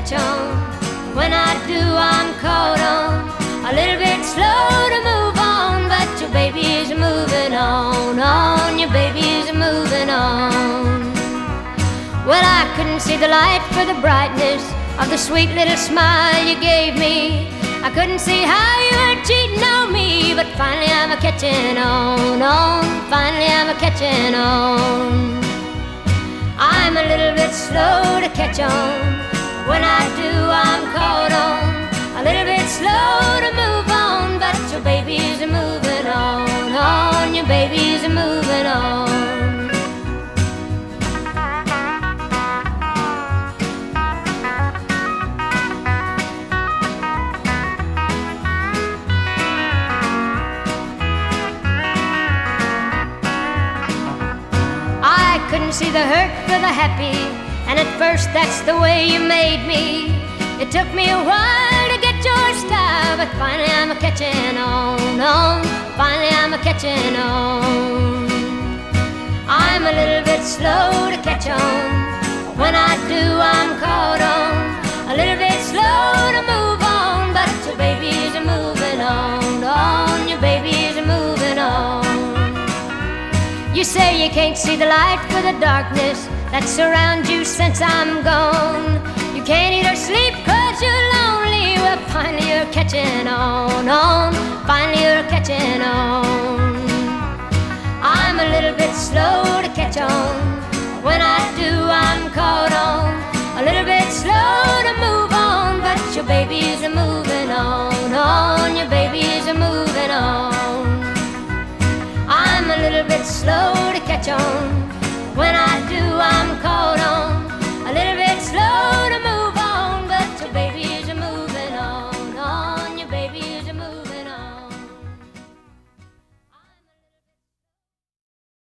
catch on. When I do, I'm caught on. A little bit slow to move on, but your baby's moving on, your baby's moving on. Well, I couldn't see the light for the brightness of the sweet little smile you gave me. I couldn't see how you were cheating on me, but finally I'm a catching on, finally I'm a catching on. I'm a little bit slow to catch on. When I do, I'm caught on. A little bit slow to move on, but your baby's moving on, your baby's moving on. I couldn't see the hurt for the happy, and at first that's the way you made me. It took me a while to get your style, but finally I'm a catching on, finally I'm a catching on. I'm a little bit slow to catch on. When I do, I'm caught on. A little bit slow to move on, but your baby's moving on, your baby's moving on. You say you can't see the light for the darkness that surrounds you since I'm gone. You can't eat or sleep 'cause you're lonely. Well, finally you're catching on, finally you're catching on. I'm a little bit slow to catch on. When I do, I'm caught on. A little bit slow to move on, but your baby's moving on, your baby's moving on. I'm a little bit slow to catch on.